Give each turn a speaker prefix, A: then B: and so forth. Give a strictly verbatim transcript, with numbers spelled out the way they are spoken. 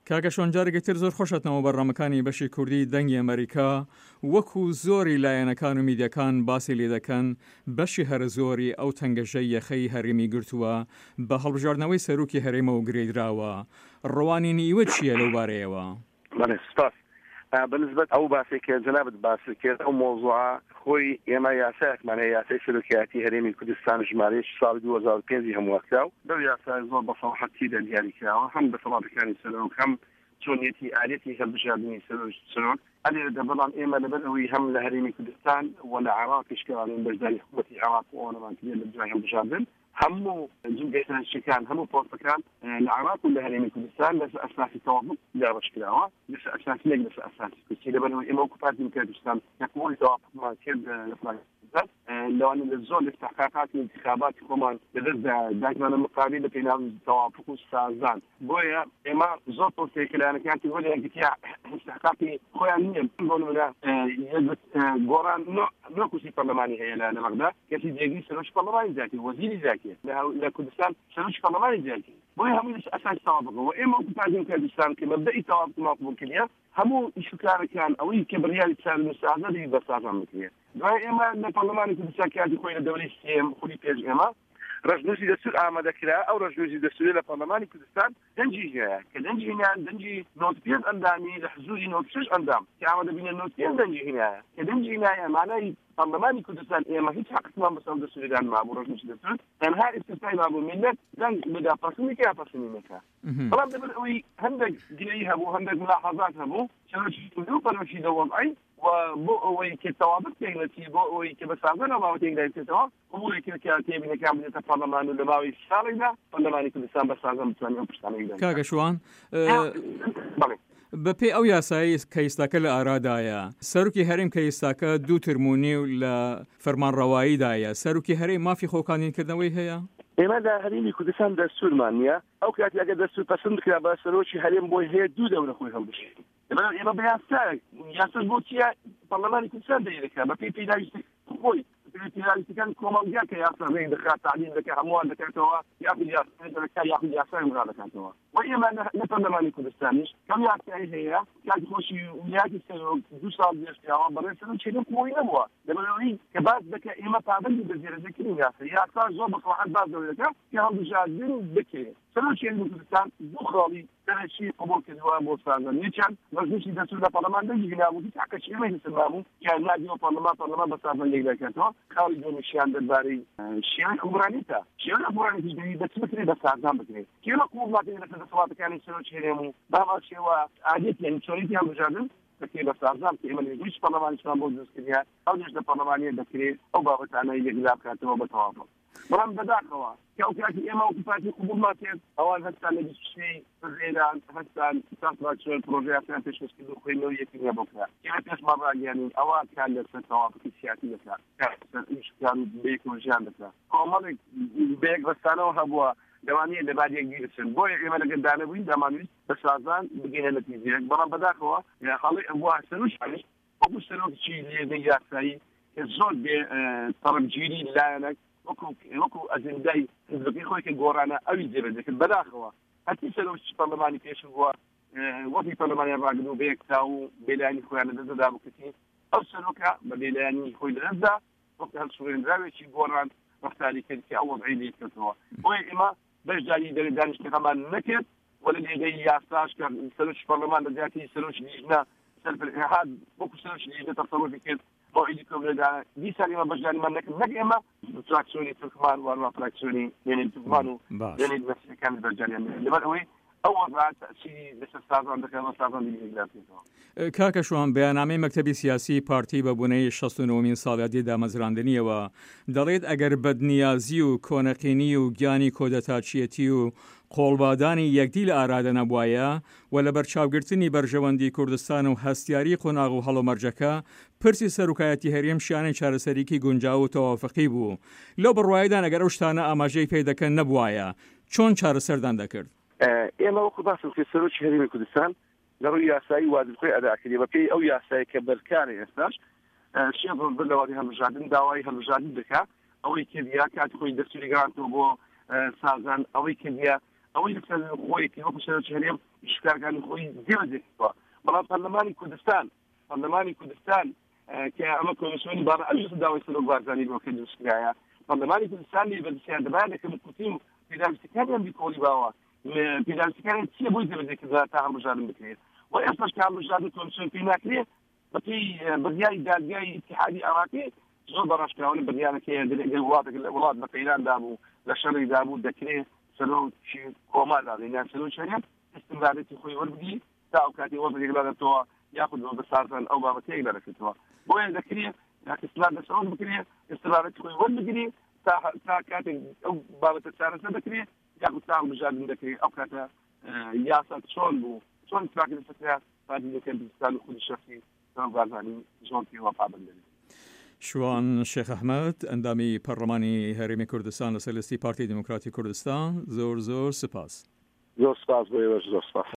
A: کاکە شۆنجارێکی تر زۆر خۆشەتەوە بەڕامەکانی بەشی کوردی دەنگی ئەمریکا وەکو زۆری لایەنەکان و میدیەکان باسی لێ دەکەن بەشی هەر زۆری ئەو تەنگەشەی یەخەی هەرێمی گرتووە بە هەڵبژاردنەوەی سەرۆکی هەرێمەوە گرێدراوە. ڕەوانینی ئیوە چییە لەو بارەیەوە؟
B: سپاس. بنسبت ئەو باسی کە جەنابەت باسی کرد ئەو مۆزوعە خۆی ئێمە یاسایەکمان هەیە، یاسای سەرۆکایەتی هەرێمی کوردستان ژمارە ساڵی دوو هەزار و پێنج هەمووەکراو. بەو یاسای زۆر بەسەڵحەتی دیاریکراوە، هەم بەسەڵاتەکانی سەرۆک هەم چۆنیەتی ئالێتی هەڵبژاردننی سەرۆک ئەلێرەدا. بەڵام ئێمە لەبەر ئەوەی هەم لە هەرێمی کوردستان و لە عێراقیش کەوانین بەشداری حکوومەتی عێراق و ئەوەمان کرد لە جوای هەڵبژاردن هەموو جنگەشتەکان هەموو پۆستەکان لە عێراق و لە هەرێمی کوردستان لەسەر ئەساسی تەوافق دابەشکراوە، لەسەر ئەساسی نەک لەسەر ئەساسی کوردی. لەبەرەوەی ئێمە وەکو پارتی کوردستان یەکەمەوەی تەوافقمان کرد لە فڵاکستان لەوانە لە زۆر لە تحقیقات و انتخاباتی خۆمان لەدەستدا داگمانە مقابل لە پێناو تەوافق و سازان. بۆیە ئێمە زۆر پۆستێک لایەنەکانی وەلی ئەگەتیا استحقاقی خۆیان نییە. بۆ نمونە گۆڕان نۆکوسی پەرلەمانی هەیە لە نەمەغدا، کەسی جێگی سەرۆکی پەرلەمانی زیاتی، وەزیری زیاتی لە کوردستان سەرۆکی پەرلەمانی زیاتی. بۆیە هەموو لەسەر ئەساسی تەوافقەوە ئێمە وەکو پارتی کوردستان کە مەبدەئی تەوافقمان قبوڵ کردیە هەموو ئیشوکارەکان ئەوەی کە بڕیاری چارە مساعدەی بەسازان بکرێت. دوای ئێمە لە پەرلەمانی کوردستان کاتی خۆی لە دەوری سێم خولی پێش ئێمە ڕژنووسی دەستور ئامادەکرا. ئەو ڕژنووسی دەستوری لە پەرلەمانی کوردستان دەنجی هەیە کە دەنجی هێنان دەنجی نۆت پێنج ئەندامی لە حزوری نۆت شەش ئەندام کە ئامادە بینە نۆت پێنج دەنجی هێنایە کە دەنجی هێنایە مانای پەرلەمانی کوردستان ئێمە هیچ حقمان بەسەر دەستوریدان مابوو. ڕژنووسی دەستور تەنها ئیستیفای مابوو میلەت دەنگ بدا پەسەندی کە پەسەندی نەکا. بەڵام لەبەر ئەوەی هەندێک گرەی هەبوو، هەندێک ملاحەزات هەبوو، سەرۆکی کوردی پەرۆشی دەوەڵعی و بۆ ئەوەی کە تەوافق تێگەتی بۆ ئەوەی کە بەسازان ئەو تێگەی تێتەوە قبوڵی کرد کە تێبینەکان بدێتە پەرلەمان و لە ماوەی ساڵێکدا پەرلەمانی کوردستان بەسازان بتوانێت ئەو پشتانەی بدات.
A: کاکە شوان بەپێی ئەو یاسایی کە ئێستاکە لە ئارادایە سەرۆکی هەرێم کە ئێستاکە دوو ترمونی و لە فەرمانڕەواییدایە سەرۆکی هەرێم مافی خۆکانینکردنەوەی هەیە؟
B: ئێمە لە هەرێمی کوردستان دەستورمان نییە. ئەو کاتی ئەگەر دەستور پەسەند بکرا بە سەرۆکی هەرێم بۆی هەیە دوو دەورە خۆی هەڵبژێت. لەبەر ئێمە بە یاسا یاسا بۆ چیە پەرلەمانی کوردستان دەیەکە بەپێی پێداویستی خۆی پێداویستەکان کۆمەڵگا کە یاسا ڕێی دەکات تعدیل دەکات هەمووان دەکاتەوە یاخود یاسا یاخود یاسای وڵا دەکاتەوە. و ئێمە لە پەرلەمانی کوردستانیش کەم یاسایی هەیە کاتی خۆشی ویلایەتی سەرۆک دوو ساڵ پێشتەوە بەڕێ سەرۆک چێنە قوی نەبووە. لەبەرەوەی کە باز دەکە ئێمە پابەندی بە زێرەزەکردنی یاسا یاسا زۆر بەسەڵحەت باز دەکات کە هەڵبژاردن بکرێت. سەرۆکی هەرێمی کوردستان دوو خاڵی دەرەچی قبول کردووە بۆ سازان یەکیان ڕژنووسی دەستور لە پەرلەمان دەنجی هێنابوو هیچ حەقەکی ئێمە لەسەر مابوو کە نادیوە پەرلەمان پەرلەمان بە سازان یەک دەکاتەوە. خاڵی دووەمیشیان دەربارەی شیعەی حکومڕانیتە شیعەی حکومڕانیتیش دەبێت دەچ بکرێت بە سازان بکرێت. کێمە قبول ناکرێت لەسەر دەسەڵاتەکانی سەرۆکی هەرێم و باماچێوە عادەت یعنی چۆنیتیان بژاردن دەکرێت بە سازان کە ئێمە لێگویش پەرلەمانیشمان بۆ دروستکردیان ئەو دەش لە پەرلەمانیە دەکرێت ئەو بابەتانەی یەکلا بکاتەوە بە تەواو. بەڵام بەداخەوە کە ئەو کاتی ئێمە وەکو پارتی قبوڵمان کرد ئەوان هەستان لە بیستشەی ڕێران هەستان ساتڕاکشۆن پرۆژەیەکیان پێشکەشکرد و خوێندنەوەی یەکی نە بۆکرا کە پێشمان ڕاگەیاندین ئەوە کار لەسەر تەوافقی سیاسی دەکات کار بەیەک ژیان دەکات. کۆمەڵێک بەیەک بەستانەوە هەبووە دەوانەیە لە بعد یەک گیرچن. بۆیە ئێمە لەگەڵ دانەبووین دەمانویست بە سازان بگەینە نەتیجەیەک. بەڵام بەداخەوە هەڵی ئەوە سەرۆکیش وەکو سەرۆکی لێدەی یاسایی کە زۆر بێ تەڕەمگیری لایەنێک وەکو ئەجندای حزبەکەی خۆی کە گۆڕانە ئەوی جێبەجێ دەکرد. بەداخەوە هەرچی سەرۆکی پەرلەمانی پێشم بووە وەکی پەرلەمانیان ڕاگرن و بەیەکتا و بێلایانی خۆیان لەدەستدا بکەین ئەو سەرۆکە بە بێلایانی خۆی لەدەستدا وەکو هەر سوێنراوێکی گۆڕان ڕەفتاری کرد کە ئەو وەضعی لێ کردەوە. بۆیە ئێمە بەشداری دەرێ دانیشتەکەمان نەکرد وەلە لێدەی یاساش کە سەرۆکی پەرلەمان لەجیاتی سەرۆکی لیژنە سەرفەرئیحاد وەکو سەرۆکی لیژنە تەسەڕوفی کرد بۆ ئیدی کۆبرەدا دیسان ئێمە بەشداریمان نەکرد نەک ئێمە فراکسیۆنی تورکمان وانوا فراکسیۆنی وێنەی تورکمان و وێنەی مەسیحەکانی بەشداریان لەبەر ئەوەی ئەو وەضع تەأسیری لەسەر سازان دەکات و سازان دیگەکرێتەوە.
A: کاکە شوان بەیاننامەی مەکتەبی سیاسی پارتی بە بوونەی شەست و نۆمین ساڵیادی دامەزراندنیەوە دەڵێت ئەگەر بەدنیازی و کۆنەقینی و گیانی کۆدەتاچیەتی و قۆڵبادانی یەکدی لە ئارادە نەبوایە و لە بەرچاوگرتنی بەرژەوەندی کوردستان و هەستیاری قۆناغ و هەڵۆمەرجەکە پرسی سەرۆکایەتی هەرێم شیانەی چارەسەریکی گونجاو و تەوافقی بوو. لەو بڕواییدا ئەگەر ئەو شتانە ئاماژەی پێ دەکەن نەبوایە چۆن چارەسەردان دەکرد؟
B: ئێمە وەکو باسم کرد سەرۆکی هەرێمی کوردستان لە ڕووی یاسایی واجبخۆی ئەداکردی بەپێی ئەو یاسایی کە بەرکارە ئێستاش شێخ بەلەوەی هەڵبژاردن داوای هەڵبژاردن دەکات ئەوەی کردیا کاتی خۆی دەستوری گەڕاندەوە بۆ سازان ئەوەی کردیا ئەوەی لەسەر خۆی وەکو سەرۆکی هەرێم شکارەکانی خۆی دێوەدێتەوە بەڵام پەرلەمانی کوردستان پەرلەمانی کوردستان کە ئەمە کۆمیسیۆنی بارە ئەویش داوای سەرۆکوارزانی بۆکە دروستکرایە پەرلەمانی کوردستانی بەدەستیان دەبایە دەکەم کوتیم پێداویستەکانیان بیکۆڵی باوە پێداویستەکانیان چییە بۆی دەبێتێکدا تا هەڵبژاردن بکرێت و ئێستاش کە هەڵبژاردن کۆمیسیۆن پێی ناکرێت بەپێی بڕیاری دادگای اتحادی عراقی زۆر بەڕاشکراوە بڕیارەکەی دەگەر وڵات بە پەیداندا بوو لە شەڕیدا بوو دەکرێت سەرۆکی کۆمادا یان سەرۆکی شەریعەت استمرارەتی خۆی وەربگری تا ئەو کاتی وەزێک لەدەتەوە یاخود بۆ بەسازان ئەو بابەتەیەک دەرەکەوە بۆیە دەکرێت استمرار دەسەوە بکرێت استمرارەتی خۆی وەربگری تا کاتێک ئەو بابەتە چارەسەر دەکرێت یاخود تا هەڵبژاردن دەکرێت ئەو کاتە یاسا چۆن بوو چۆن اتفاقی دەسەکرا پارتی کوردستان و خودی شەخصی سەرۆکوارزانی زۆر پێوە پابند دەبێت.
A: شوان شێخ ئەحمەد ئەندامی پەرلەمانی هەرێمی کوردستان لەسەر لەستی پارتی دموکراتی کوردستان زۆر زۆر سپاس.
B: زۆر سپاس بۆ ئێوەش زۆر سپاس.